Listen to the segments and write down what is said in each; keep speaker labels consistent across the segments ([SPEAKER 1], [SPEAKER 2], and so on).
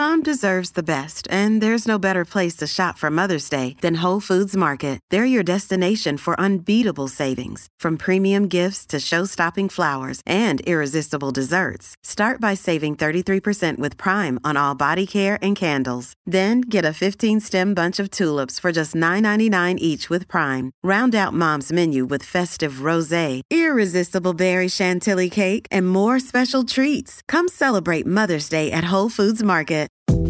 [SPEAKER 1] Mom deserves the best, and there's no better place to shop for Mother's Day than Whole Foods Market. They're your destination for unbeatable savings, from premium gifts to show-stopping flowers and irresistible desserts. Start by saving 33% with Prime on all body care and candles. Then get a 15-stem bunch of tulips for just $9.99 each with Prime. Round out Mom's menu with festive rosé, irresistible berry chantilly cake, and more special treats. Come celebrate Mother's Day at Whole Foods Market.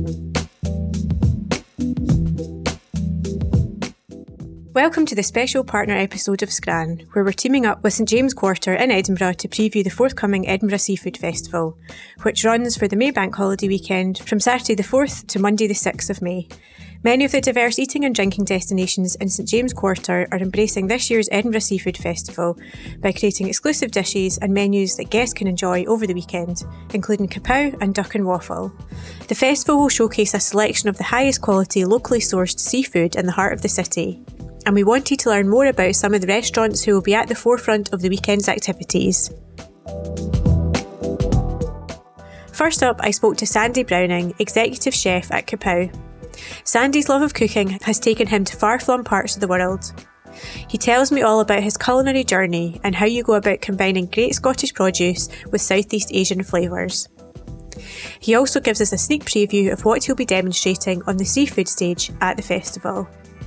[SPEAKER 2] Welcome to the special partner episode of Scran, where we're teaming up with St James Quarter in Edinburgh to preview the forthcoming Edinburgh Seafood Festival, which runs for the May Bank Holiday weekend from Saturday the 4th to Monday the 6th of May. Many of the diverse eating and drinking destinations in St James Quarter are embracing this year's Edinburgh Seafood Festival by creating exclusive dishes and menus that guests can enjoy over the weekend, including kapow and duck and waffle. The festival will showcase a selection of the highest quality locally sourced seafood in the heart of the city. And we wanted to learn more about some of the restaurants who will be at the forefront of the weekend's activities. First up, I spoke to Sandy Browning, Executive Chef at Kapow. Sandy's love of cooking has taken him to far-flung parts of the world. He tells me all about his culinary journey and how you go about combining great Scottish produce with Southeast Asian flavours. He also gives us a sneak preview of what he'll be demonstrating on the seafood stage at the festival.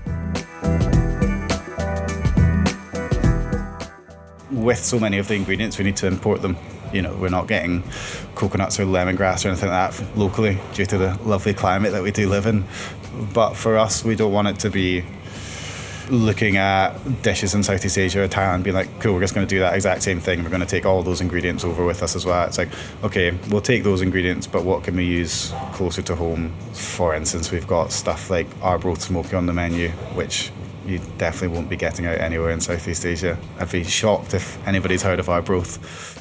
[SPEAKER 3] With so many of the ingredients, we need to import them. You know, we're not getting coconuts or lemongrass or anything like that locally due to the lovely climate that we do live in. But for us, we don't want it to be looking at dishes in Southeast Asia or Thailand being like, cool, we're just going to do that exact same thing. We're going to take all those ingredients over with us as well. It's like, okay, we'll take those ingredients, but what can we use closer to home? For instance, we've got stuff like Arbroath Smoky on the menu, which you definitely won't be getting out anywhere in Southeast Asia. I'd be shocked if anybody's heard of Arbroath.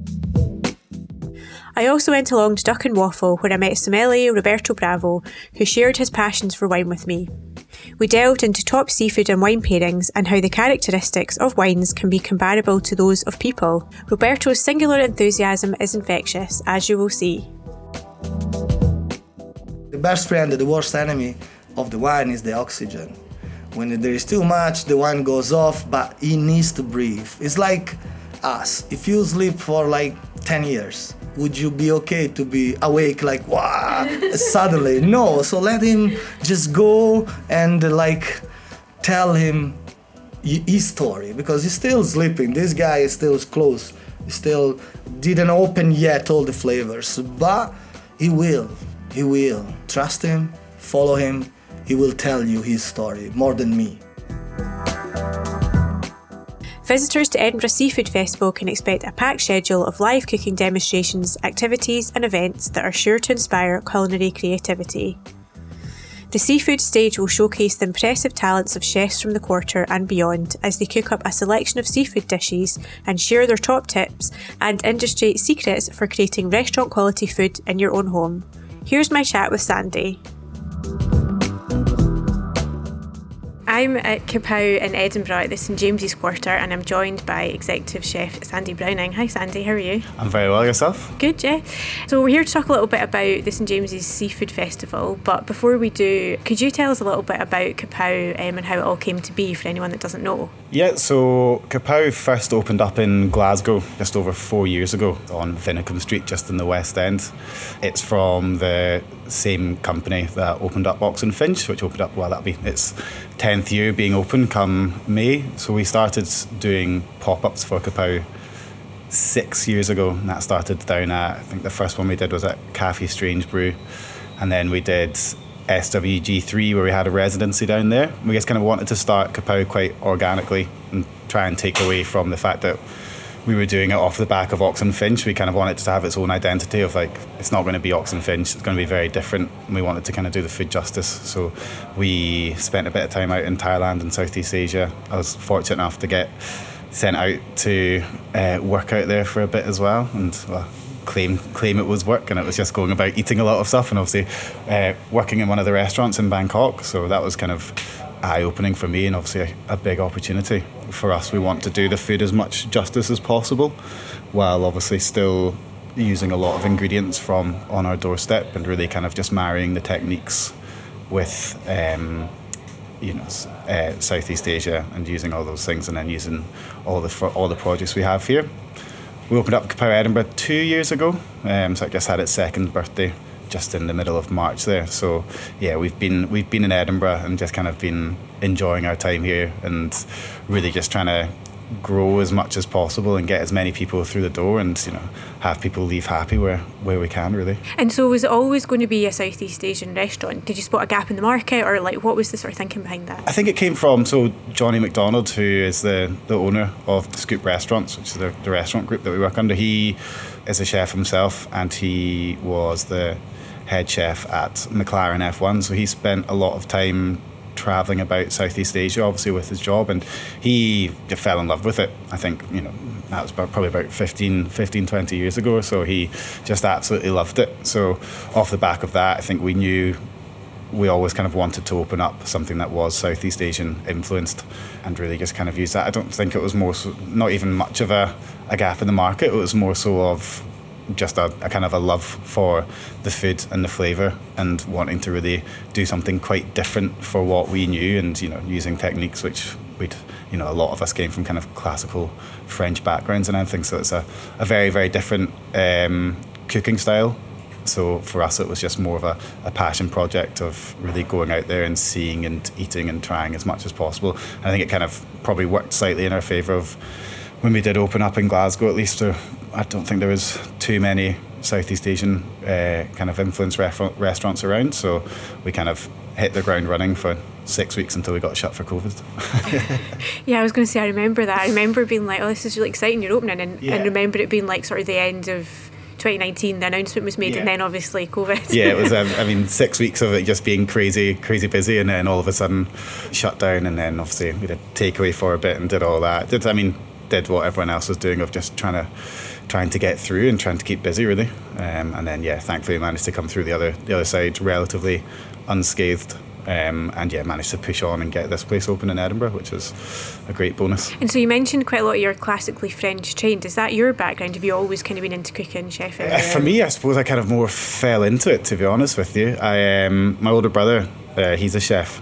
[SPEAKER 2] I also went along to Duck and Waffle, where I met sommelier Roberto Bravo, who shared his passions for wine with me. We delved into top seafood and wine pairings and how the characteristics of wines can be comparable to those of people. Roberto's singular enthusiasm is infectious, as you will see.
[SPEAKER 4] The best friend and the worst enemy of the wine is the oxygen. When there is too much, the wine goes off, but he needs to breathe. It's like us. If you sleep for like 10 years, would you be okay to be awake like, wow, suddenly? No, so let him just go and like tell him his story, because he's still sleeping. This guy is still close. He still didn't open yet all the flavors, but he will. He will. Trust him, follow him. He will tell you his story more than me.
[SPEAKER 2] Visitors to Edinburgh Seafood Festival can expect a packed schedule of live cooking demonstrations, activities and events that are sure to inspire culinary creativity. The seafood stage will showcase the impressive talents of chefs from the Quarter and beyond as they cook up a selection of seafood dishes and share their top tips and industry secrets for creating restaurant quality food in your own home. Here's my chat with Sandy. I'm at Kapow in Edinburgh at the St James's Quarter, and I'm joined by Executive Chef Sandy Browning. Hi Sandy, how are you?
[SPEAKER 3] I'm very well, yourself?
[SPEAKER 2] Good, yeah. So we're here to talk a little bit about the St James's Seafood Festival, but before we do, could you tell us a little bit about Kapow and how it all came to be for anyone that doesn't know?
[SPEAKER 3] Yeah, so Kapow first opened up in Glasgow just over 4 years ago on Vinicum Street, just in the West End. It's from the same company that opened up Oxen Finch, which opened up, well, that'll be its 10th year being open come May. So we started doing pop-ups for Kapow 6 years ago, and that started down at, I think the first one we did was at Cafe Strange Brew, and then we did SWG3 where we had a residency down there. We just kind of wanted to start Kapow quite organically and try and take away from the fact that we were doing it off the back of Oxen Finch. We kind of wanted it to have its own identity of like, it's not going to be Oxen Finch, it's going to be very different, and we wanted to kind of do the food justice. So we spent a bit of time out in Thailand and Southeast Asia. I was fortunate enough to get sent out to work out there for a bit as well, and claim it was work, and it was just going about eating a lot of stuff, and obviously working in one of the restaurants in Bangkok. So that was kind of eye-opening for me, and obviously a big opportunity for us. We want to do the food as much justice as possible, while obviously still using a lot of ingredients from on our doorstep and really kind of just marrying the techniques with Southeast Asia and using all those things, and then using all the produce we have here. We opened up Kapow Edinburgh 2 years ago, so it just had its second birthday just in the middle of March there. So yeah, we've been in Edinburgh and just kind of been enjoying our time here and really just trying to grow as much as possible and get as many people through the door, and have people leave happy where we can, really.
[SPEAKER 2] And so was it always going to be a Southeast Asian restaurant? Did you spot a gap in the market, or like what was the sort of thinking behind that?
[SPEAKER 3] I think it came from Johnny McDonald, who is the owner of the Scoop Restaurants, which is the restaurant group that we work under. He is a chef himself, and he was the head chef at McLaren F1, so he spent a lot of time travelling about Southeast Asia, obviously with his job, and he fell in love with it. I think that was probably about 20 years ago or so. He just absolutely loved it. So off the back of that, I think we knew we always kind of wanted to open up something that was Southeast Asian influenced and really just kind of use that. I don't think it was more so, not even much of a gap in the market. It was more so of just a kind of a love for the food and the flavour, and wanting to really do something quite different for what we knew, and using techniques which we'd a lot of us came from kind of classical French backgrounds and everything, so it's a very, very different cooking style. So for us it was just more of a passion project of really going out there and seeing and eating and trying as much as possible. And I think it kind of probably worked slightly in our favour of when we did open up in Glasgow, at least. I don't think there was too many Southeast Asian kind of influenced restaurants around, so we kind of hit the ground running for 6 weeks until we got shut for COVID.
[SPEAKER 2] Yeah, I was going to say, I remember that. I remember being like, oh, this is really exciting, you're opening, and remember it being like sort of the end of 2019, the announcement was made, and then obviously COVID. Yeah,
[SPEAKER 3] it was 6 weeks of it just being crazy busy, and then all of a sudden shut down, and then obviously we did takeaway for a bit and did all that. Did what everyone else was doing of just trying to get through and trying to keep busy, really. And then thankfully managed to come through the other side relatively unscathed. Managed to push on and get this place open in Edinburgh, which is a great bonus.
[SPEAKER 2] And so you mentioned quite a lot of you're classically French trained. Is that your background? Have you always kind of been into cooking, chefing?
[SPEAKER 3] For me, I suppose I kind of more fell into it, to be honest with you. My older brother, he's a chef.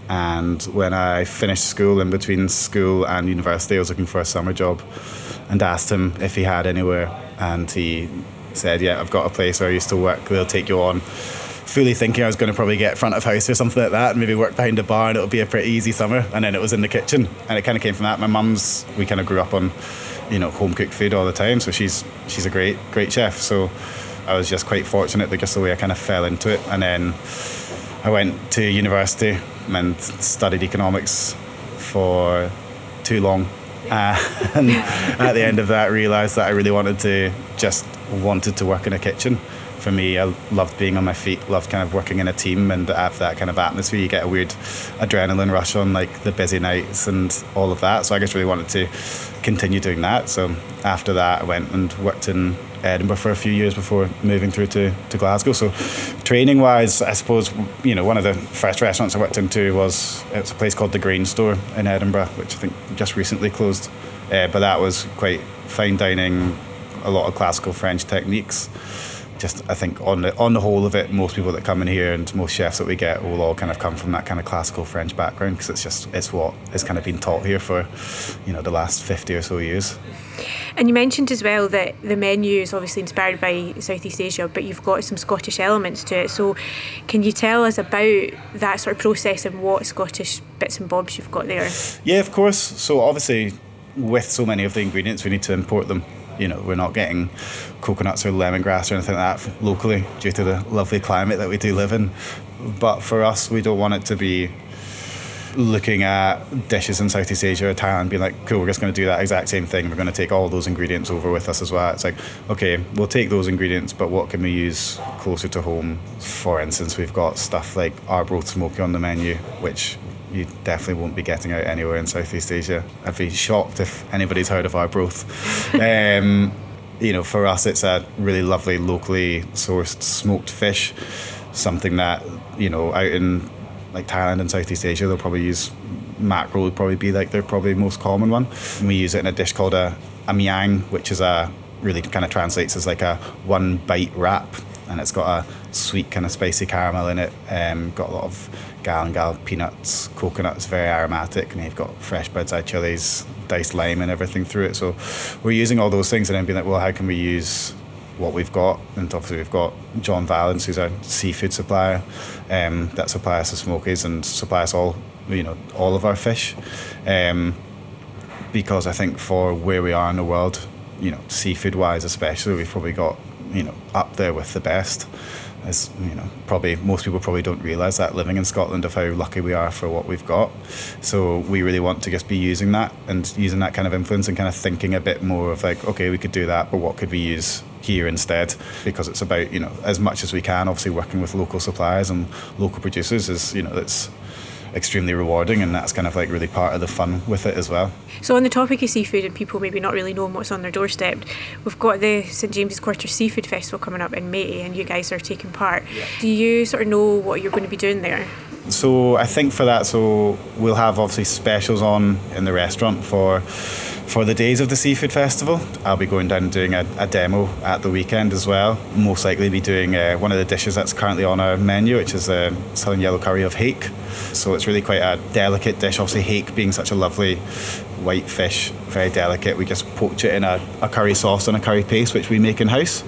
[SPEAKER 3] And when I finished school, in between school and university, I was looking for a summer job and asked him if he had anywhere. And he said, yeah, I've got a place where I used to work. They'll take you on. Fully thinking I was going to probably get front of house or something like that and maybe work behind a bar and it'll be a pretty easy summer. And then it was in the kitchen. And it kind of came from that. My mum's, we kind of grew up on, home cooked food all the time. So she's a great chef. So I was just quite fortunate that just the way I kind of fell into it. And then I went to university and studied economics for too long, and at the end of that realised that I really wanted to work in a kitchen. For me, I loved being on my feet, loved kind of working in a team and have that kind of atmosphere. You get a weird adrenaline rush on like the busy nights and all of that, so I just really wanted to continue doing that. So after that I went and worked in Edinburgh for a few years before moving through to Glasgow. So training wise, I suppose one of the first restaurants I worked into was a place called the Grain Store in Edinburgh, which I think just recently closed, but that was quite fine dining, a lot of classical French techniques. Just I think on the whole of it, most people that come in here and most chefs that we get will all kind of come from that kind of classical French background, because it's what has kind of been taught here for the last 50 or so years.
[SPEAKER 2] And you mentioned as well that the menu is obviously inspired by Southeast Asia, but you've got some Scottish elements to it. So can you tell us about that sort of process and what Scottish bits and bobs you've got there?
[SPEAKER 3] Yeah, of course. So obviously with so many of the ingredients we need to import them. We're not getting coconuts or lemongrass or anything like that locally due to the lovely climate that we do live in. But for us, we don't want it to be looking at dishes in Southeast Asia or Thailand being like, cool, we're just going to do that exact same thing. We're going to take all those ingredients over with us as well. It's like, okay, we'll take those ingredients, but what can we use closer to home? For instance, we've got stuff like Arbroath Smoky on the menu, which you definitely won't be getting out anywhere in Southeast Asia. I'd be shocked if anybody's heard of Arbroath. For us, it's a really lovely locally sourced smoked fish, something that, out in like Thailand and Southeast Asia, they'll probably use mackerel would probably be like their probably most common one. And we use it in a dish called a miang, which is a really kind of translates as like a one bite wrap, and it's got a sweet kind of spicy caramel in it. Got a lot of galangal peanuts, coconuts, very aromatic, and you've got fresh bird's eye chilies, diced lime and everything through it. So we're using all those things and then being like, well, how can we use what we've got? And obviously we've got John Valence, who's our seafood supplier, that supply us the smokies and supply us all of our fish. Because I think for where we are in the world, seafood wise especially, we've probably got, up there with the best. As probably most people probably don't realise that living in Scotland, of how lucky we are for what we've got. So we really want to just be using that kind of influence and kind of thinking a bit more of like, okay, we could do that, but what could we use here instead? Because it's about, as much as we can, obviously working with local suppliers and local producers is, that's extremely rewarding, and that's kind of like really part of the fun with it as well.
[SPEAKER 2] So on the topic of seafood and people maybe not really knowing what's on their doorstep, we've got the St James's Quarter Seafood Festival coming up in May and you guys are taking part. Yeah. Do you sort of know what you're going to be doing there?
[SPEAKER 3] So I think for that, we'll have obviously specials on in the restaurant for the days of the Seafood Festival. I'll be going down and doing a demo at the weekend as well. Most likely be doing one of the dishes that's currently on our menu, which is a Southern Yellow Curry of hake. So it's really quite a delicate dish. Obviously hake being such a lovely white fish, very delicate. We just poach it in a curry sauce and a curry paste, which we make in-house,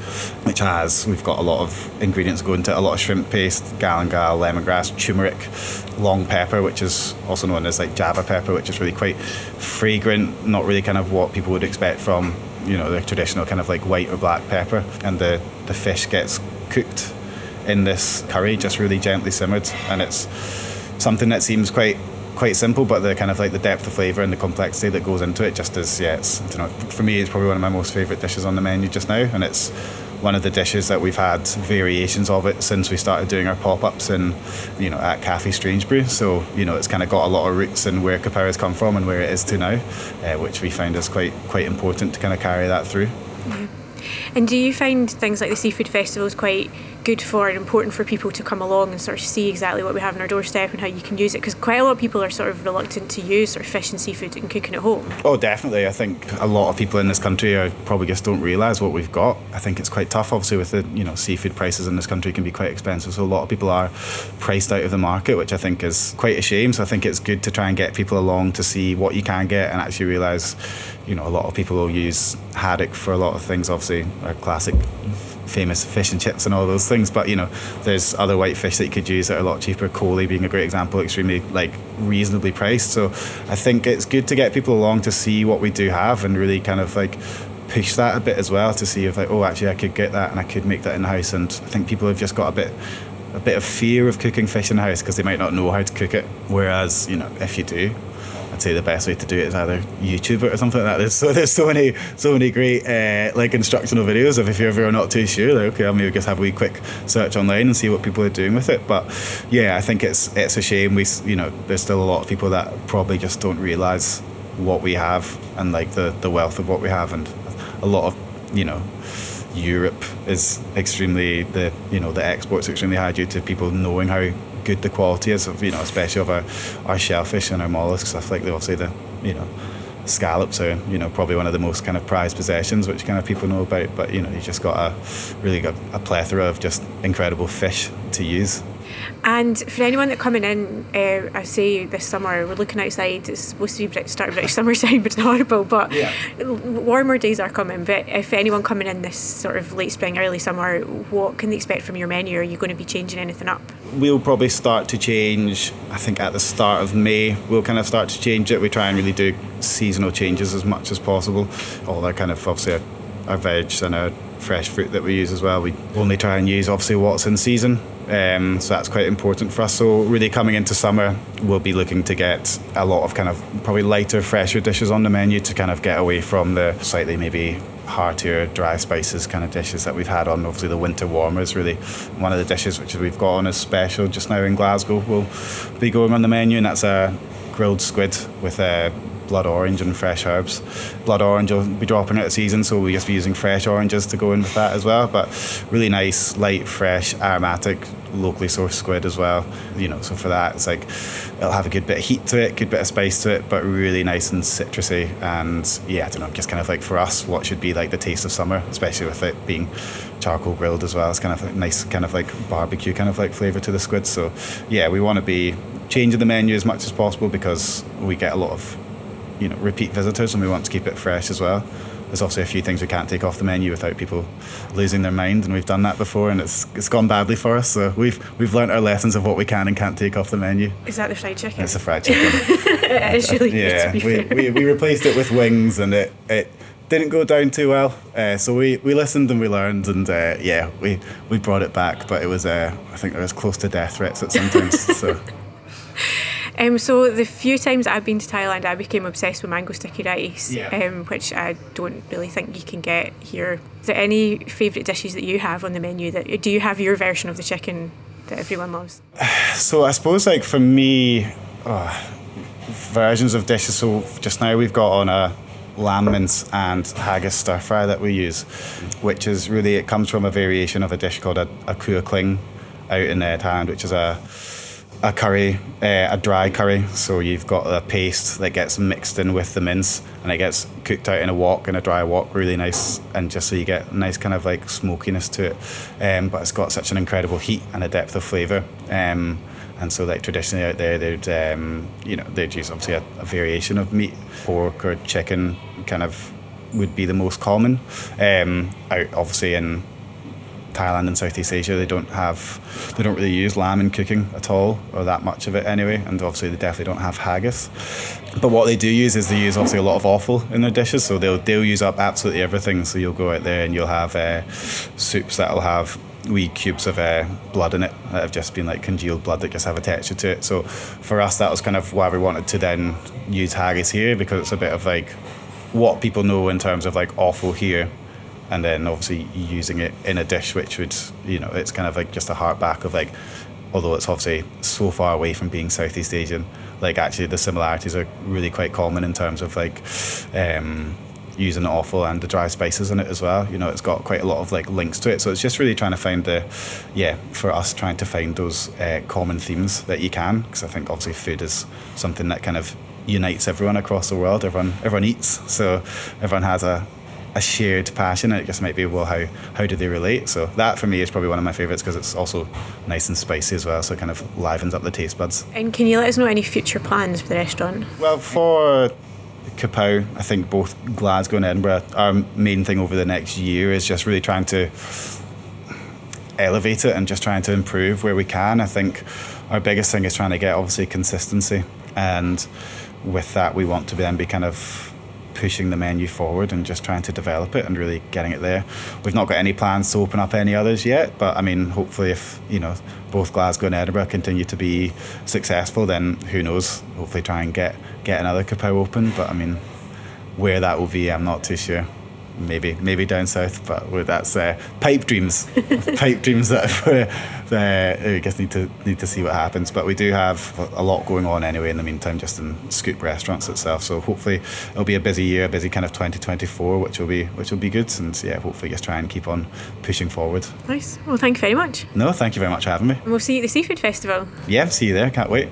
[SPEAKER 3] we've got a lot of ingredients going to it, a lot of shrimp paste, galangal, lemongrass, turmeric, long pepper, which is also known as like Java pepper, which is really quite fragrant, not really kind of what people would expect from, the traditional kind of like white or black pepper. And the fish gets cooked in this curry, just really gently simmered, and it's something that seems quite simple, but the kind of like the depth of flavour and the complexity that goes into it just is, for me, it's probably one of my most favourite dishes on the menu just now, and it's one of the dishes that we've had variations of it since we started doing our pop-ups in, at Cafe Strangebrew. So, it's kind of got a lot of roots in where Kapow has come from and where it is to now, which we find is quite important to kind of carry that through.
[SPEAKER 2] Yeah. And do you find things like the Seafood Festival is quite good for and important for people to come along and sort of see exactly what we have on our doorstep and how you can use it? Because quite a lot of people are sort of reluctant to use sort of fish and seafood and cooking at home.
[SPEAKER 3] Oh, definitely. I think a lot of people in this country probably just don't realise what we've got. I think it's quite tough, obviously, with the seafood prices in this country can be quite expensive. So a lot of people are priced out of the market, which I think is quite a shame. So I think it's good to try and get people along to see what you can get and actually realise, a lot of people will use haddock for a lot of things, obviously, our classic famous fish and chips and all those things, but there's other white fish that you could use that are a lot cheaper. Coley being a great example, extremely reasonably priced. So I think it's good to get people along to see what we do have and really kind of push that a bit as well, to see if actually I could get that and I could make that in the house. And I think people have just got a bit of fear of cooking fish in the house because they might not know how to cook it, whereas if you do, I'd say the best way to do it is either YouTube it or something like that. There's so many great instructional videos of if you're ever not too sure, okay, I'll maybe just have a wee quick search online and see what people are doing with it. But yeah, I think it's a shame there's still a lot of people that probably just don't realise what we have and the wealth of what we have, and a lot of Europe is extremely the export's extremely high due to people knowing how good the quality is of especially of our shellfish and our mollusks. Stuff like obviously the scallops are probably one of the most kind of prized possessions which kind of people know about, but you just got a plethora of just incredible fish to use.
[SPEAKER 2] And for anyone that coming in, I say this summer, we're looking outside, it's supposed to be start of British summertime, but it's horrible, but yeah. Warmer days are coming. But if anyone coming in this sort of late spring, early summer, what can they expect from your menu? Are you going to be changing anything up?
[SPEAKER 3] We'll probably start to change, I think at the start of May, we'll kind of start to change it. We try and really do seasonal changes as much as possible. All that kind of, obviously, our veg and our fresh fruit that we use as well. We only try and use, obviously, what's in season. So that's quite important for us. So really coming into summer, we'll be looking to get a lot of kind of probably lighter, fresher dishes on the menu to kind of get away from the slightly maybe heartier, dry spices kind of dishes that we've had on. Obviously the winter warmers, really one of the dishes which we've got on as special just now in Glasgow will be going on the menu, and that's a grilled squid with blood orange and fresh herbs. Blood orange will be dropping out of season, so we'll just be using fresh oranges to go in with that as well. But really nice, light, fresh, aromatic, locally sourced squid as well. So for that, it's like it'll have a good bit of heat to it, good bit of spice to it, but really nice and citrusy. And I don't know, just kind of like for us, what should be like the taste of summer, especially with it being charcoal grilled as well. It's kind of like nice, kind of like barbecue kind of like flavour to the squid. So we want to be changing the menu as much as possible because we get a lot of repeat visitors, and we want to keep it fresh as well. There's obviously a few things we can't take off the menu without people losing their mind, and we've done that before, and it's gone badly for us. So we've learnt our lessons of what we can and can't take off the menu.
[SPEAKER 2] Is that the fried chicken?
[SPEAKER 3] It's the fried chicken.
[SPEAKER 2] It is really good, to be fair.
[SPEAKER 3] We replaced it with wings, and it didn't go down too well. So we listened and we learned, and we brought it back. But it was I think there was close to death threats at some times. So.
[SPEAKER 2] So the few times that I've been to Thailand, I became obsessed with mango sticky rice, which I don't really think you can get here. Is there any favourite dishes that you have on the menu? Do you have your version of the chicken that everyone loves?
[SPEAKER 3] So I suppose like for me, versions of dishes. So just now we've got on a lamb mince and haggis stir fry that we use, which is really, it comes from a variation of a dish called a kua kling out in Thailand, which is a curry, a dry curry. So you've got a paste that gets mixed in with the mince, and it gets cooked out in a dry wok, really nice, and just so you get a nice kind of like smokiness to it. But it's got such an incredible heat and a depth of flavour. And so like traditionally out there, they'd use obviously a variation of meat, pork or chicken kind of would be the most common. Out obviously in Thailand and Southeast Asia, they don't really use lamb in cooking at all, or that much of it anyway, and obviously they definitely don't have haggis. But what they do use is they use obviously a lot of offal in their dishes, so they'll use up absolutely everything. So you'll go out there and you'll have soups that'll have wee cubes of blood in it that have just been like congealed blood that just have a texture to it. So for us, that was kind of why we wanted to then use haggis here, because it's a bit of like what people know in terms of like offal here, and then obviously using it in a dish which would, it's kind of like just a heart back of like, although it's obviously so far away from being Southeast Asian, like actually the similarities are really quite common in terms of like using the offal and the dry spices in it as well. It's got quite a lot of like links to it. So it's just really trying to find for us trying to find those common themes that you can, because I think obviously food is something that kind of unites everyone across the world. Everyone eats, so everyone has a shared passion, and it just might be, well, how do they relate? So that for me is probably one of my favourites, because it's also nice and spicy as well, so it kind of livens up the taste buds.
[SPEAKER 2] And can you let us know any future plans for the restaurant?
[SPEAKER 3] Well, for Kapow, I think both Glasgow and Edinburgh, our main thing over the next year is just really trying to elevate it and just trying to improve where we can. I think our biggest thing is trying to get obviously consistency, and with that we want to then be kind of pushing the menu forward and just trying to develop it and really getting it there. We've not got any plans to open up any others yet, but I mean, hopefully if both Glasgow and Edinburgh continue to be successful, then who knows, hopefully try and get another Kapow open. But I mean, where that will be, I'm not too sure. Maybe down south, but that's pipe dreams. Pipe dreams that we just need to see what happens. But we do have a lot going on anyway in the meantime, just in Scoop Restaurants itself. So hopefully it'll be a busy year, a busy kind of 2024, which will be good. And hopefully just try and keep on pushing forward.
[SPEAKER 2] Nice. Well, thank you very much.
[SPEAKER 3] No, thank you very much for having me.
[SPEAKER 2] And we'll see you at the Seafood Festival.
[SPEAKER 3] Yeah, see you there. Can't wait.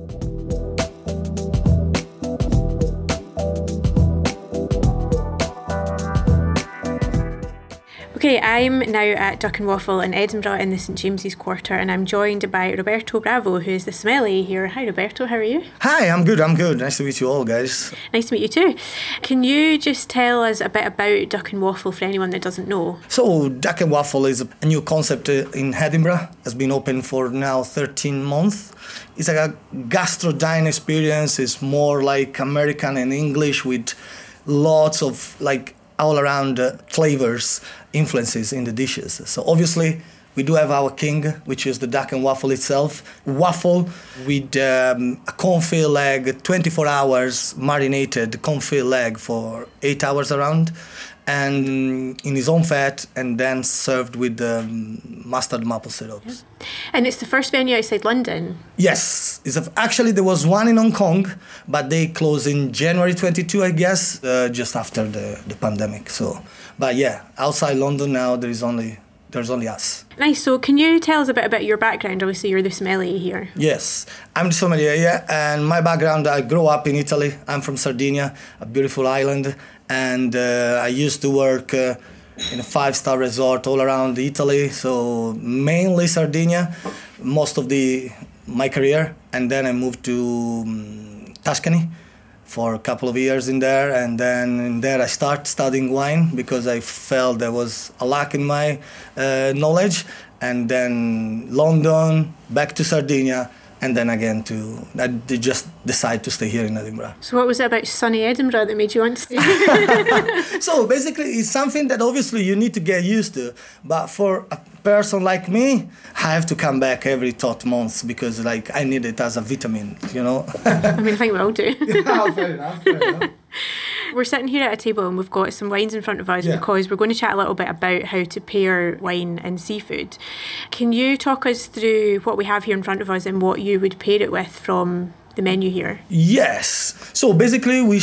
[SPEAKER 2] Okay, I'm now at Duck and Waffle in Edinburgh in the St James's Quarter, and I'm joined by Roberto Bravo, who is the sommelier here. Hi Roberto, how are you?
[SPEAKER 4] Hi, I'm good. Nice to meet you all, guys.
[SPEAKER 2] Nice to meet you too. Can you just tell us a bit about Duck and Waffle for anyone that doesn't know?
[SPEAKER 4] So Duck and Waffle is a new concept in Edinburgh. It's been open for now 13 months. It's like a gastro dine experience. It's more like American and English with lots of like all around flavors, influences in the dishes. So obviously we do have our king, which is the Duck and Waffle itself. Waffle with a confit leg, 24 hours marinated confit leg for 8 hours around, and in his own fat, and then served with mustard maple syrups.
[SPEAKER 2] Yeah. And it's the first venue outside London?
[SPEAKER 4] Yes. Actually, there was one in Hong Kong, but they closed in January 22, I guess, just after the pandemic. So, but yeah, outside London now, there is only there's only us.
[SPEAKER 2] Nice. So can you tell us a bit about your background? Obviously, you're the sommelier here.
[SPEAKER 4] Yes, I'm the sommelier, yeah. And my background, I grew up in Italy. I'm from Sardinia, a beautiful island. And I used to work in a 5-star resort all around Italy. So mainly Sardinia, most of my career. And then I moved to Tuscany for a couple of years in there, and then in there I started studying wine because I felt there was a lack in my knowledge, and then London, back to Sardinia, and then again I just decided to stay here in Edinburgh.
[SPEAKER 2] So what was it about sunny Edinburgh that made you want to stay?
[SPEAKER 4] So basically it's something that obviously you need to get used to, but for a person like me, I have to come back every months because like I need it as a vitamin, you know.
[SPEAKER 2] I mean, I think we all do.
[SPEAKER 4] Yeah, fair enough.
[SPEAKER 2] We're sitting here at a table and we've got some wines in front of us because we're going to chat a little bit about how to pair wine and seafood. Can you talk us through what we have here in front of us and what you would pair it with from the menu here?
[SPEAKER 4] Yes. So basically we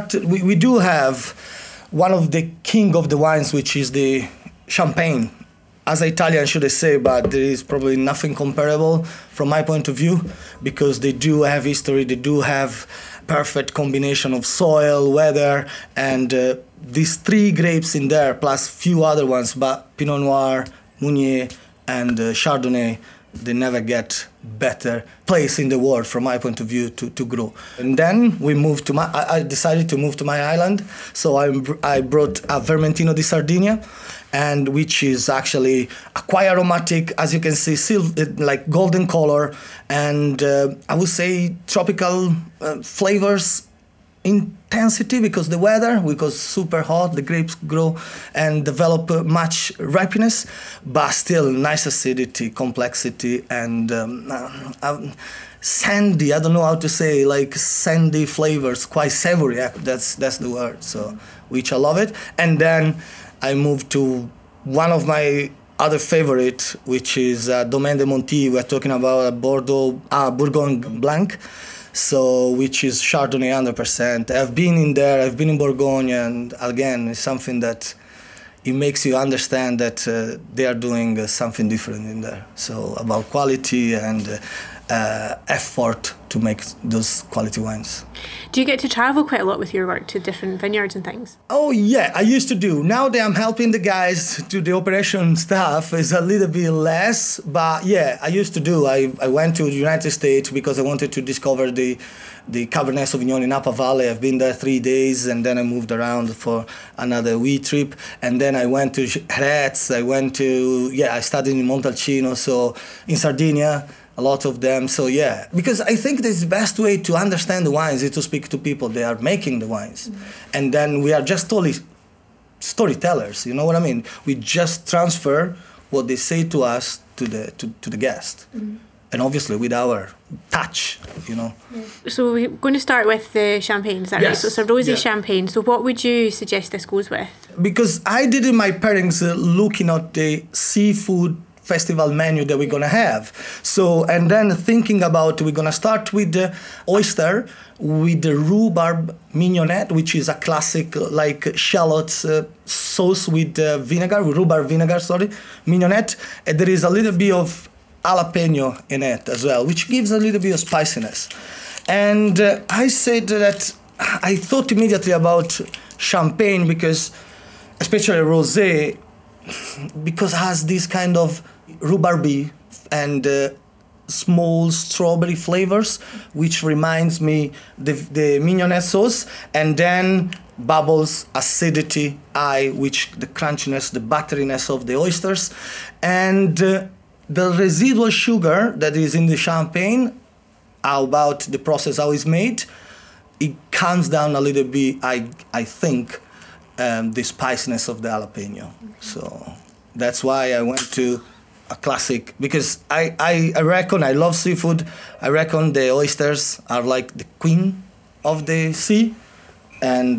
[SPEAKER 4] do have one of the king of the wines, which is the Champagne. As an Italian, should I say, but there is probably nothing comparable from my point of view because they do have history, they do have perfect combination of soil, weather, and these 3 grapes in there, plus few other ones, but Pinot Noir, Meunier, and Chardonnay, they never get better place in the world from my point of view to grow. And then we moved to I decided to move to my island, so I brought a Vermentino di Sardinia, and which is actually quite aromatic, as you can see, like golden color, and I would say tropical flavors, intensity because the weather, because super hot, the grapes grow and develop much ripeness, but still nice acidity, complexity, and sandy, I don't know how to say, like sandy flavors, quite savory, that's the word, so which I love it. And then I moved to one of my other favorite, which is Domaine de Monti. We're talking about a Bourgogne Blanc, so which is Chardonnay 100%. I've been in there, I've been in Bourgogne, and again, it's something that it makes you understand that they are doing something different in there. So about quality and effort to make those quality wines.
[SPEAKER 2] Do you get to travel quite a lot with your work to different vineyards and things?
[SPEAKER 4] Oh yeah, I used to do. Now that I'm helping the guys to the operation stuff, is a little bit less, but yeah, I used to do. I went to the United States because I wanted to discover the Cabernet Sauvignon in Napa Valley. I've been there 3 days, and then I moved around for another wee trip, and then I went to Jerez, I studied in Montalcino, so in Sardinia, a lot of them. So yeah, because I think the best way to understand the wines is to speak to people that are making the wines. And then we are just totally storytellers, you know what I mean? We just transfer what they say to us to the guest. And obviously with our touch, you know.
[SPEAKER 2] So we're going to start with the champagne, is that right? So it's a rosé champagne. So what would you suggest this goes with? Because
[SPEAKER 4] I did in my pairings looking at the seafood festival menu that we're gonna have. So, and then thinking about, we're gonna start with the oyster, with the rhubarb mignonette, which is a classic like shallots sauce with rhubarb vinegar, mignonette. And there is a little bit of jalapeno in it as well, which gives a little bit of spiciness. And I said that I thought immediately about champagne because, especially rosé, because it has this kind of rhubarby and small strawberry flavors, which reminds me the mignonette sauce, and then bubbles, acidity, which the crunchiness, the butteriness of the oysters, and the residual sugar that is in the champagne, about the process how it's made, it calms down a little bit, I think, the spiciness of the jalapeno. So that's why I went to a classic, because I reckon, I love seafood. I reckon the oysters are like the queen of the sea. And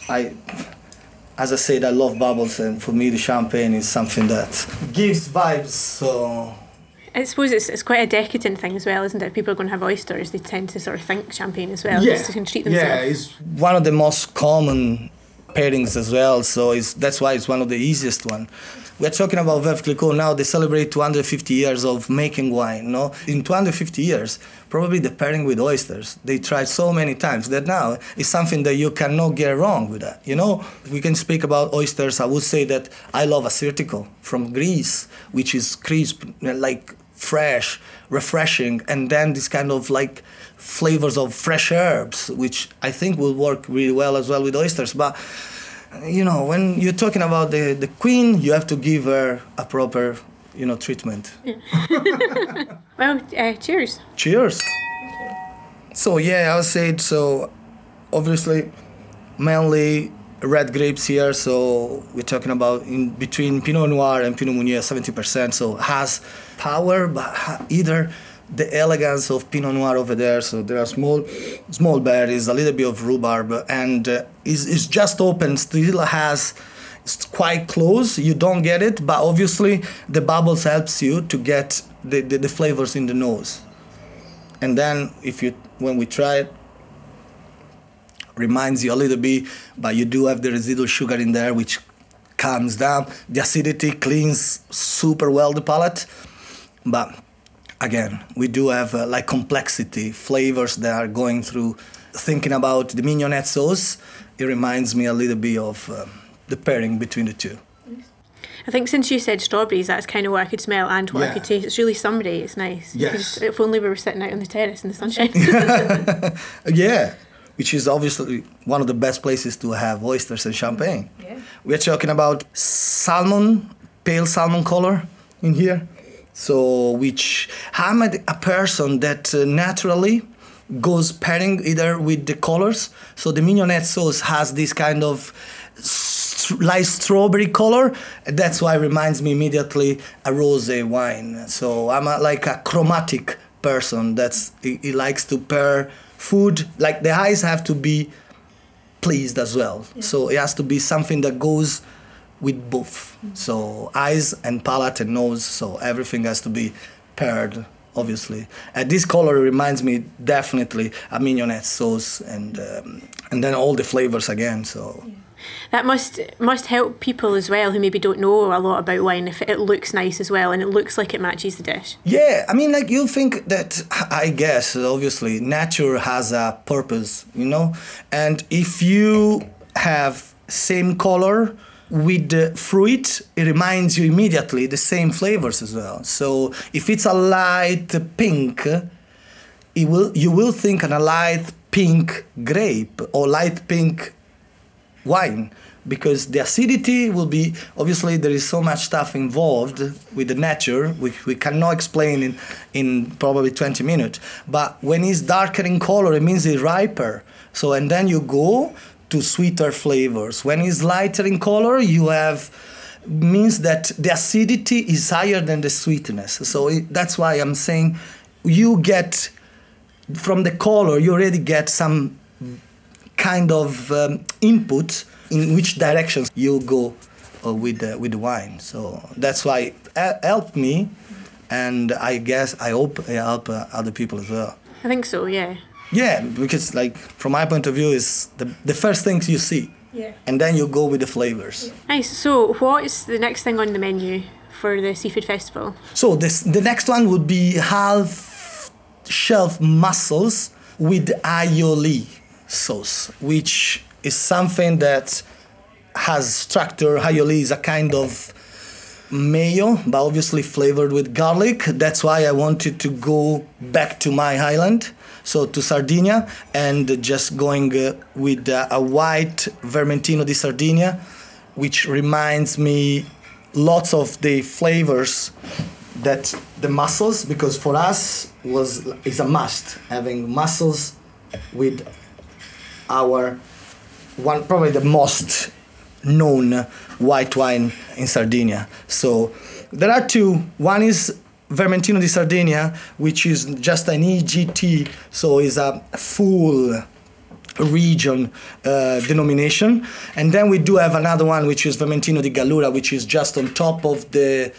[SPEAKER 4] as I said, I love bubbles, and for me the champagne is something that gives vibes. So
[SPEAKER 2] I suppose it's quite a decadent thing as well, isn't it? If people are going to have oysters, they tend to sort of think champagne as well, just to kind of treat themselves.
[SPEAKER 4] Yeah, it's one of the most common pairings as well, so that's why it's one of the easiest one. We're talking about Veuve Clicquot now. They celebrate 250 years of making wine. No, in 250 years, probably the pairing with oysters. They tried so many times that now it's something that you cannot get wrong with that. We can speak about oysters. I would say that I love Assyrtiko from Greece, which is crisp, like fresh, refreshing, and then this kind of like flavors of fresh herbs, which I think will work really well as well with oysters. But when you're talking about the queen, you have to give her a proper, treatment.
[SPEAKER 2] Well, cheers.
[SPEAKER 4] Cheers. So yeah, I would say so. Obviously, mainly red grapes here. So we're talking about in between Pinot Noir and Pinot Meunier, 70%. So has power, but either the elegance of Pinot Noir over there. So there are small berries, a little bit of rhubarb, and it's just open. Still it's quite close. You don't get it, but obviously the bubbles helps you to get the flavors in the nose. And then when we try it, reminds you a little bit, but you do have the residual sugar in there, which calms down. The acidity cleans super well the palate, but again, we do have complexity, flavors that are going through. Thinking about the mignonette sauce, it reminds me a little bit of the pairing between the two.
[SPEAKER 2] I think since you said strawberries, that's kind of what I could smell and what I could taste. It's really summery, it's nice.
[SPEAKER 4] Yes.
[SPEAKER 2] If only we were sitting out on the terrace in the sunshine.
[SPEAKER 4] Yeah, which is obviously one of the best places to have oysters and champagne. Yeah. We're talking about salmon, pale salmon color in here. So, which I'm a person that naturally goes pairing either with the colors. So the mignonette sauce has this kind of light strawberry color. That's why it reminds me immediately a rosé wine. So I'm like a chromatic person. He likes to pair food. Like the eyes have to be pleased as well. Yeah. So it has to be something that goes with both. So eyes and palate and nose, so everything has to be paired, obviously. And this color reminds me definitely a mignonette sauce, and then all the flavors again. So
[SPEAKER 2] that must help people as well who maybe don't know a lot about wine if it looks nice as well and it looks like it matches the dish.
[SPEAKER 4] Yeah, I mean, like you think that, I guess, obviously, nature has a purpose, and if you have same color with the fruit, it reminds you immediately the same flavors as well. So if it's a light pink, you will think of a light pink grape or light pink wine, because the acidity will be, obviously there is so much stuff involved with the nature which we cannot explain in probably 20 minutes. But when it's darker in color, it means it's riper. So, and then you go to sweeter flavors. When it's lighter in color, means that the acidity is higher than the sweetness. So that's why I'm saying you get, from the color, you already get some kind of input in which directions you go with the wine. So that's why it helped me, and I hope it help other people as well.
[SPEAKER 2] I think so, yeah.
[SPEAKER 4] Yeah, because from my point of view, is the first things you see, and then you go with the flavors.
[SPEAKER 2] Nice. So what is the next thing on the menu for the Seafood Festival?
[SPEAKER 4] So the next one would be half-shelf mussels with aioli sauce, which is something that has structure. Aioli is a kind of mayo, but obviously flavored with garlic. That's why I wanted to go back to my island, so to Sardinia, and just going with a white Vermentino di Sardinia, which reminds me lots of the flavors that the mussels, because for us is a must having mussels with our probably the most known white wine in Sardinia. So there are two. One is Vermentino di Sardinia, which is just an EGT, so is a full region denomination. And then we do have another one, which is Vermentino di Gallura, which is just on top of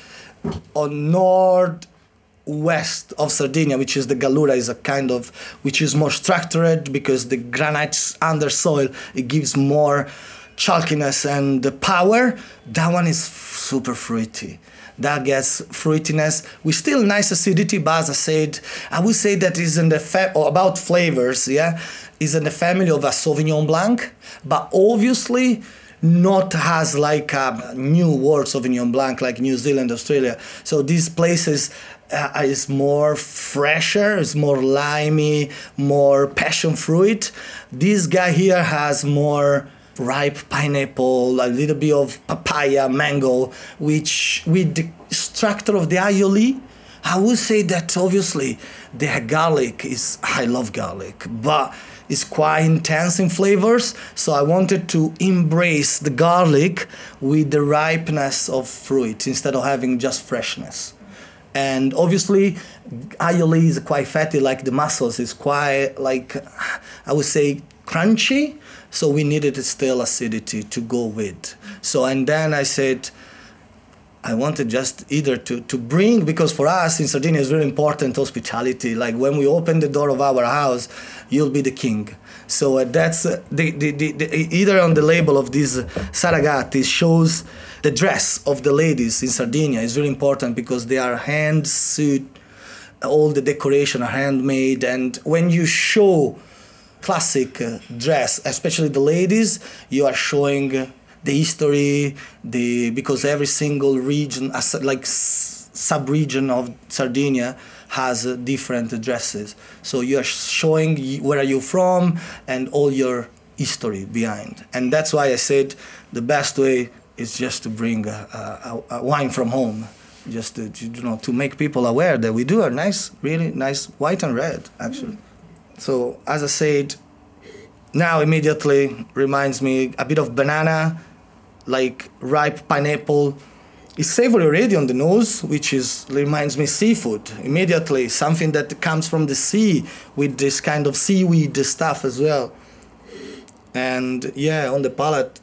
[SPEAKER 4] on northwest of Sardinia, which is the Gallura, is a kind of, which is more structured because the granite under soil, it gives more chalkiness and the power. That one is super fruity. That gets fruitiness with still nice acidity, but as I said, I would say that is in the about flavors, is in the family of a Sauvignon Blanc, but obviously not has like a New World Sauvignon Blanc like New Zealand, Australia. So these places is more fresher, is more limey, more passion fruit. This guy here has more ripe pineapple, a little bit of papaya, mango, which with the structure of the aioli, I would say that obviously the garlic is, I love garlic, but it's quite intense in flavors. So I wanted to embrace the garlic with the ripeness of fruit instead of having just freshness. And obviously, aioli is quite fatty, like the mussels is quite, like, I would say, crunchy. So we needed still acidity to go with. So, and then I said, I wanted just either to bring, because for us in Sardinia it's very important hospitality. Like when we open the door of our house, you'll be the king. So that's either on the label of this Saragatti shows the dress of the ladies in Sardinia is very important because they are hand sewed, all the decoration are handmade, and when you show classic dress, especially the ladies, you are showing the history, because every single region, like sub-region of Sardinia, has different dresses. So you are showing where are you from and all your history behind. And that's why I said the best way is just to bring a wine from home, just to make people aware that we do a nice, really nice white and red, actually. So, as I said, now immediately reminds me a bit of banana, like ripe pineapple. It's savory already on the nose, which reminds me seafood. Immediately, something that comes from the sea with this kind of seaweed stuff as well. And yeah, on the palate,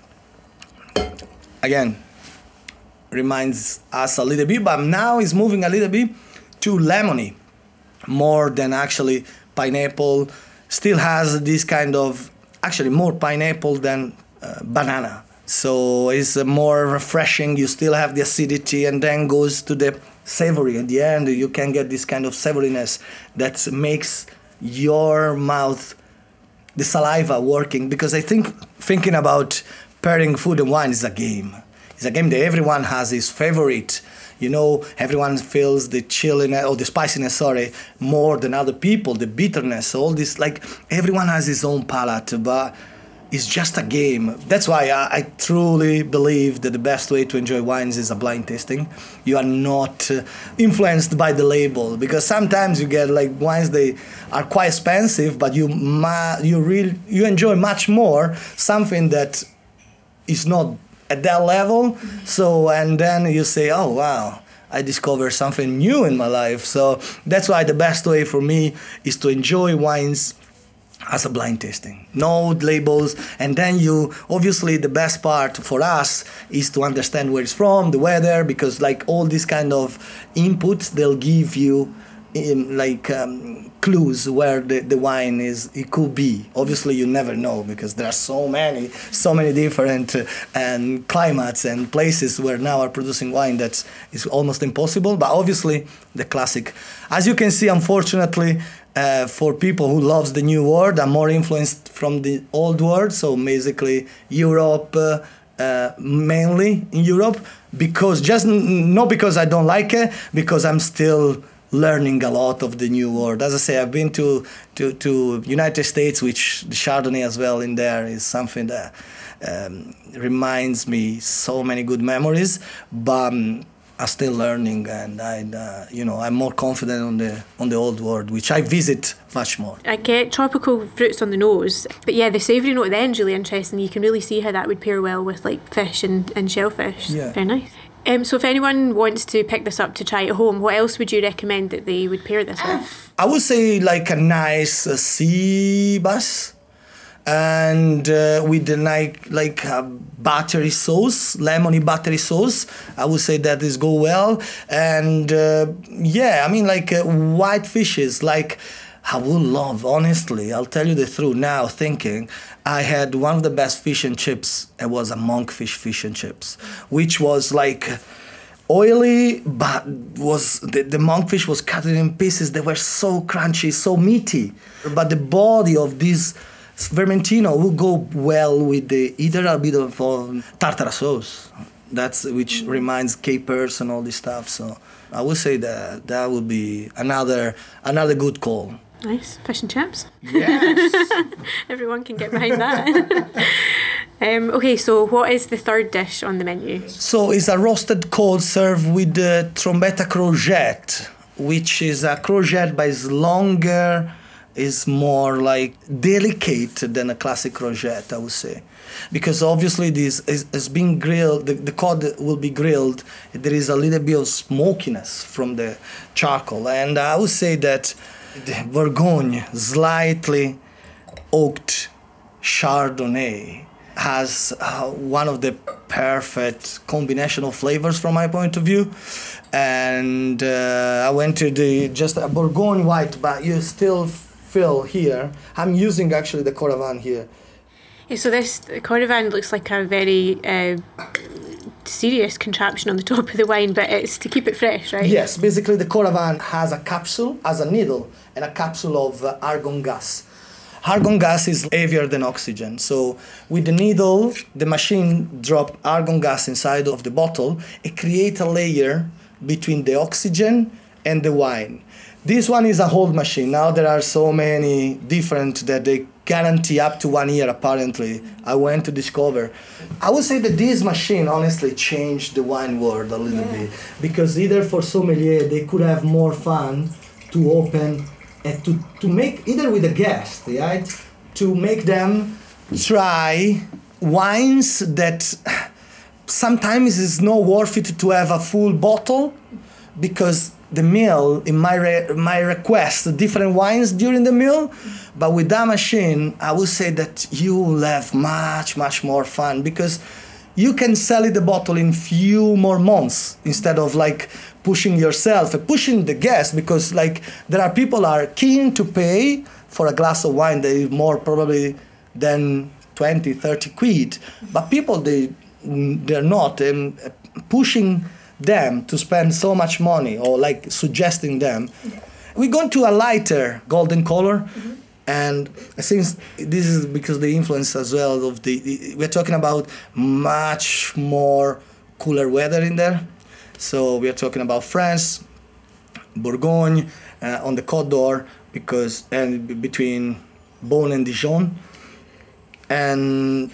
[SPEAKER 4] again, reminds us a little bit, but now it's moving a little bit to lemony, more than actually pineapple. Still has this kind of, actually more pineapple than banana. So it's more refreshing. You still have the acidity and then goes to the savory. At the end, you can get this kind of savoriness that makes your mouth, the saliva working. Because I think thinking about pairing food and wine is a game. It's a game that everyone has his favorite. You know, everyone feels the chilliness or the spiciness, more than other people, the bitterness, all this, like everyone has his own palate, but it's just a game. That's why I truly believe that the best way to enjoy wines is a blind tasting. You are not influenced by the label, because sometimes you get like wines, they are quite expensive, but you enjoy much more something that is not at that level. So, and then you say, oh wow, I discovered something new in my life. So that's why the best way for me is to enjoy wines as a blind tasting, no labels. And then obviously the best part for us is to understand where it's from, the weather, because like all these kind of inputs, they'll give you clues where the wine it could be. Obviously you never know, because there are so many different climates and places where now are producing wine that is almost impossible. But obviously the classic, as you can see, unfortunately, for people who loves the new world, are more influenced from the old world. So basically Europe, mainly in Europe, because just not because I don't like it, because I'm still learning a lot of the new world. As I say, I've been to United States, which the Chardonnay as well in there is something that reminds me so many good memories, but I'm still learning, and I'm more confident on the old world, which I visit much more. I
[SPEAKER 2] get tropical fruits on the nose, but yeah, the savoury note at the end is really interesting. You can really see how that would pair well with like fish and shellfish. Yeah. Very nice. So if anyone wants to pick this up to try at home, what else would you recommend that they would pair this with?
[SPEAKER 4] I would say like a nice sea bass, and with the like buttery sauce, lemony buttery sauce. I would say that is go well. And white fishes like I would love, honestly, I'll tell you the truth now, thinking, I had one of the best fish and chips. It was a monkfish fish and chips, which was like oily, but was the monkfish was cut in pieces. They were so crunchy, so meaty. But the body of this vermentino would go well with either a bit of tartare sauce. Which reminds capers and all this stuff. So I would say that would be another good call.
[SPEAKER 2] Nice. Fish and chips.
[SPEAKER 4] Yes.
[SPEAKER 2] Everyone can get behind that. Okay, so what is the third dish on the menu?
[SPEAKER 4] So it's a roasted cod served with the trombetta crochet, which is a crochet but is longer, is more like delicate than a classic crochet, I would say. Because obviously this is being grilled, the cod will be grilled, there is a little bit of smokiness from the charcoal. And I would say that the Bourgogne slightly oaked Chardonnay has one of the perfect combination of flavors from my point of view. And I went to just a Bourgogne white, but you still feel here. I'm using actually the Coq au vin here.
[SPEAKER 2] Yeah, so this Coq au vin looks like a very serious contraption on the top of the wine, but it's to keep it fresh, right?
[SPEAKER 4] Yes, basically the Coq au vin has a capsule, has a needle, and a capsule of argon gas. Argon gas is heavier than oxygen. So with the needle, the machine drops argon gas inside of the bottle. It creates a layer between the oxygen and the wine. This one is a hold machine. Now there are so many different that they guarantee up to 1 year, apparently. I went to discover. I would say that this machine honestly changed the wine world a little bit. Because either for sommelier, they could have more fun to open and to make, either with a guest, right? To make them try wines that sometimes it's not worth it to have a full bottle, because the meal, in my request, different wines during the meal, but with that machine, I would say that you will have much, much more fun, because you can sell it the bottle in few more months instead of like pushing yourself and pushing the guest, because like there are people are keen to pay for a glass of wine that is more probably than 20, 30 quid, but people they're not, and pushing them to spend so much money or like suggesting them. We're going to a lighter golden color, and since this is because the influence as well of we're talking about much more cooler weather in there. So we are talking about France, Bourgogne, on the Côte d'Or, and between Beaune and Dijon, and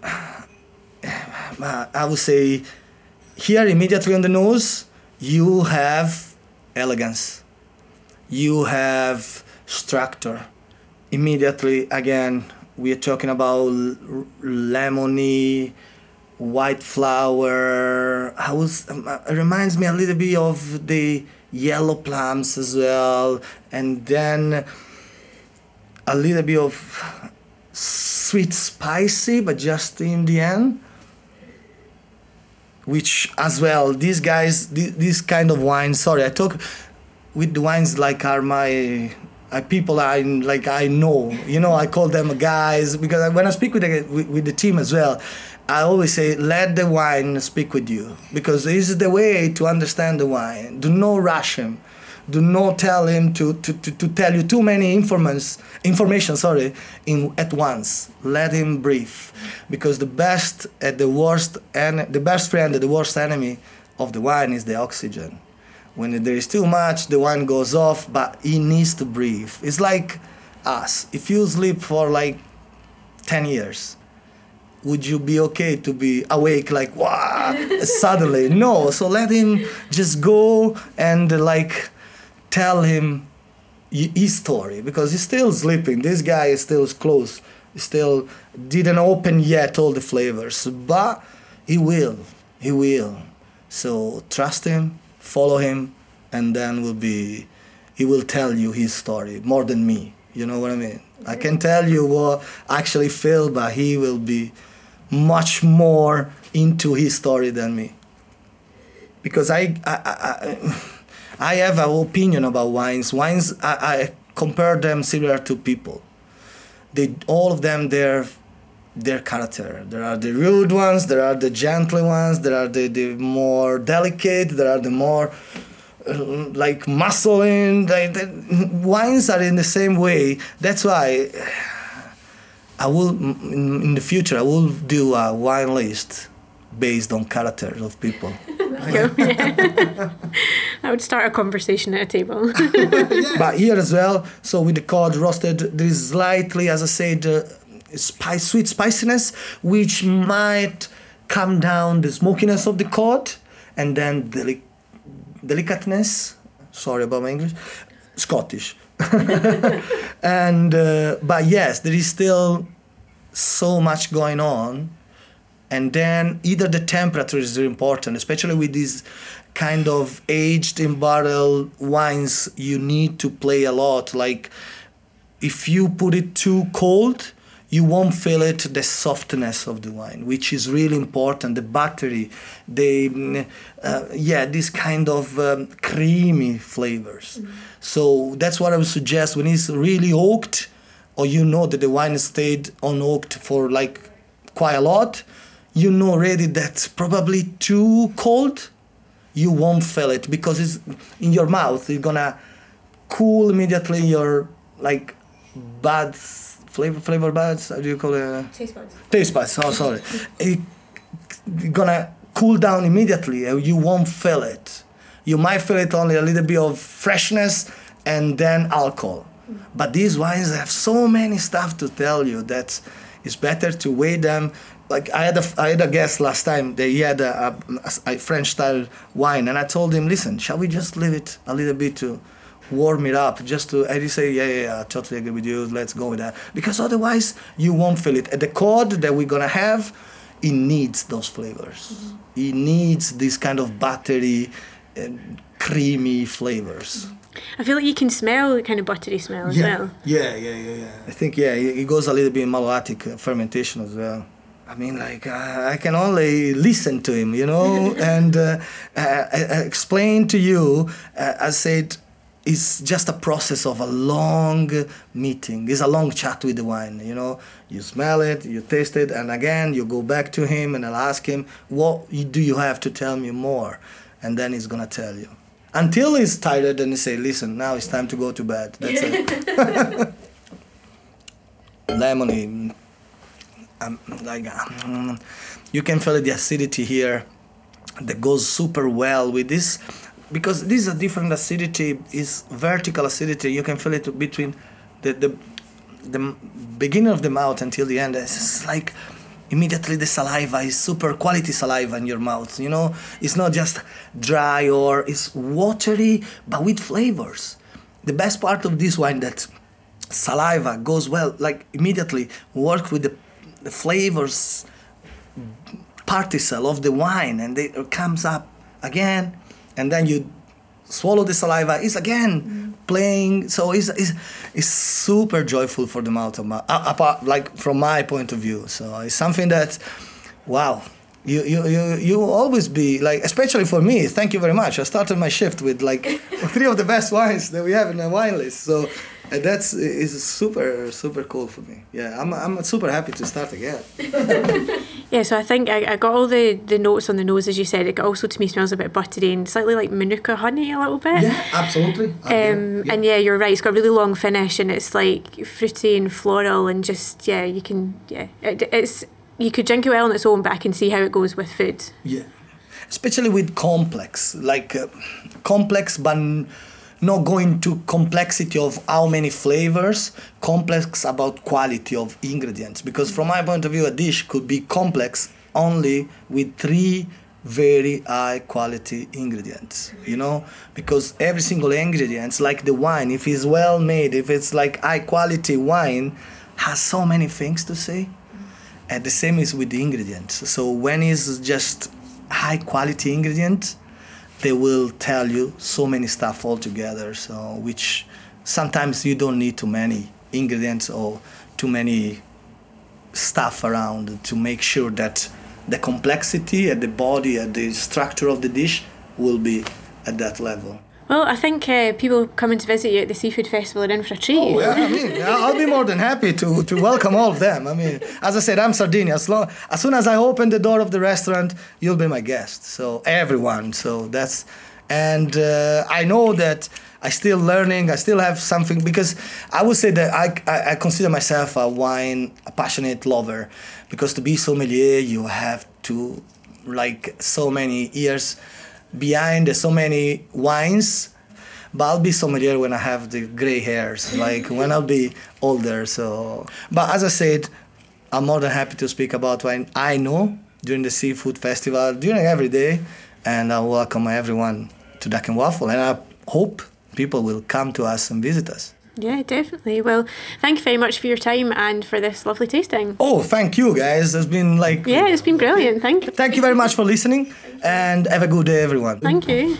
[SPEAKER 4] I would say here immediately on the nose you have elegance, you have structure. Immediately again we are talking about lemony, white flower. It reminds me a little bit of the yellow plums as well, and then a little bit of sweet spicy, but just in the end. Which as well, these guys, this kind of wine. Sorry, I talk with the wines like are my people I know. You know, I call them guys because when I speak with the team as well, I always say, let the wine speak with you, because this is the way to understand the wine. Do not rush him. Do not tell him to tell you too many information at once. Let him breathe, because the best at the worst and the best friend at the worst enemy of the wine is the oxygen. When there is too much, the wine goes off, but he needs to breathe. It's like us. If you sleep for like 10 years, would you be okay to be awake like, wow, suddenly? No, so let him just go and like tell him his story, because he's still sleeping. This guy is still close. He still didn't open yet all the flavors, but he will. He will. So trust him, follow him, and then he will tell you his story more than me. You know what I mean? I can tell you what I actually feel, but he will be much more into his story than me. Because I have an opinion about wines. Wines, I compare them similar to people. All of them, their character. There are the rude ones, there are the gentle ones, there are the more delicate, there are the more like masculine. Wines are in the same way. That's why I will, in the future, I will do a wine list based on characters of people.
[SPEAKER 2] I would start a conversation at a table.
[SPEAKER 4] But here as well, so with the cod roasted, there is slightly, as I said, sweet spiciness, which might calm down the smokiness of the cod, and then delicateness. Sorry about my English. Scottish. And but yes, there is still so much going on. And then either the temperature is very important, especially with these kind of aged in barrel wines, you need to play a lot. Like if you put it too cold, you won't feel it, the softness of the wine, which is really important. The battery, this kind of creamy flavors. Mm-hmm. So that's what I would suggest when it's really oaked, or you know that the wine stayed unoaked for like quite a lot. You know already that's probably too cold. You won't feel it because it's in your mouth. It's gonna cool immediately your like buds, flavor buds. How do you call it?
[SPEAKER 2] Taste buds.
[SPEAKER 4] Taste buds. Oh, sorry. It's gonna cool down immediately. You won't feel it. You might feel it only a little bit of freshness and then alcohol. But these wines have so many stuff to tell you that it's better to weigh them. Like I had a guest last time. He had a French style wine, and I told him, "Listen, shall we just leave it a little bit to warm it up?" And he said, "Yeah, I totally agree with you. Let's go with that because otherwise you won't feel it." And the cod that we're gonna have, it needs those flavors. Mm-hmm. It needs this kind of buttery, creamy flavors.
[SPEAKER 2] I feel like you can smell the kind of buttery smell as well.
[SPEAKER 4] Yeah. I think it goes a little bit in maloatic fermentation as well. I mean, like, I can only listen to him, and explain to you, I said, it's just a process of a long meeting. It's a long chat with the wine, You smell it, you taste it, and again, you go back to him, and I'll ask him, what do you have to tell me more? And then he's going to tell you. Until he's tired, and he say, listen, now it's time to go to bed. That's it. Lemony. You can feel the acidity here that goes super well with this, because this is a different acidity, is vertical acidity. You can feel it between the beginning of the mouth until the end. It's like immediately the saliva is super quality saliva in your mouth. It's not just dry or it's watery, but with flavors. The best part of this wine that saliva goes well, like immediately work with the flavors particle of the wine, and it comes up again, and then you swallow the saliva, it's again playing. So it's super joyful for the mouth, like from my point of view. So it's something that, wow, you always be like, especially for me. Thank you very much. I started my shift with like 3 of the best wines that we have in the wine list. So is super cool for me. Yeah, I'm super happy to start again.
[SPEAKER 2] Yeah, so I think I got all the notes on the nose, as you said. It also to me smells a bit buttery and slightly like Manuka honey a little bit.
[SPEAKER 4] Yeah, absolutely.
[SPEAKER 2] And you're right. It's got a really long finish, and it's like fruity and floral, and just you could drink it well on its own, but I can see how it goes with food.
[SPEAKER 4] Yeah, especially with complex, but not going to complexity of how many flavors, complex about quality of ingredients. Because from my point of view, a dish could be complex only with 3 very high quality ingredients, because every single ingredient, like the wine, if it's well made, if it's like high quality wine, has so many things to say. And the same is with the ingredients. So when it's just high quality ingredients, they will tell you so many stuff all together. So which sometimes you don't need too many ingredients or too many stuff around to make sure that the complexity and the body and the structure of the dish will be at that level.
[SPEAKER 2] Well, I think people coming to visit you at the Seafood Festival are in for a treat.
[SPEAKER 4] Oh, yeah, I mean, I'll be more than happy to welcome all of them. I mean, as I said, I'm Sardinia. As soon as I open the door of the restaurant, you'll be my guest. So everyone. So that's, and I know that I'm still learning. I still have something, because I would say that I consider myself a passionate lover, because to be sommelier, you have to, like, so many years behind so many wines, but I'll be sommelier when I have the gray hairs, like when I'll be older. So, but as I said, I'm more than happy to speak about wine I know during the Seafood Festival, during every day, and I welcome everyone to Duck and Waffle, and I hope people will come to us and visit us.
[SPEAKER 2] Yeah, definitely. Well, thank you very much for your time and for this lovely tasting.
[SPEAKER 4] Oh, thank you, guys. It's been like...
[SPEAKER 2] Yeah, it's been brilliant. Thank you.
[SPEAKER 4] Thank you very much for listening, and have a good day, everyone.
[SPEAKER 2] Thank you.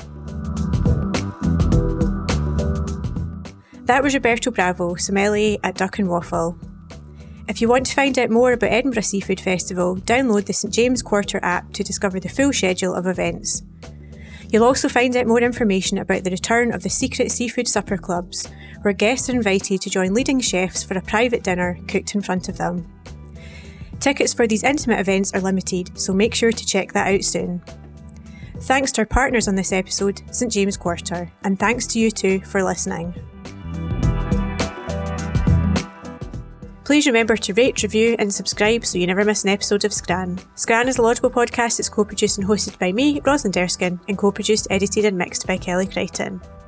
[SPEAKER 2] That was Roberto Bravo, sommelier at Duck and Waffle. If you want to find out more about Edinburgh Seafood Festival, download the St James Quarter app to discover the full schedule of events. You'll also find out more information about the return of the secret seafood supper clubs, where guests are invited to join leading chefs for a private dinner cooked in front of them. Tickets for these intimate events are limited, so make sure to check that out soon. Thanks to our partners on this episode, St James Quarter, and thanks to you too for listening. Please remember to rate, review and subscribe so you never miss an episode of Scran. Scran is a Laudable podcast that's co-produced and hosted by me, Rosalind Erskine, and co-produced, edited and mixed by Kelly Crichton.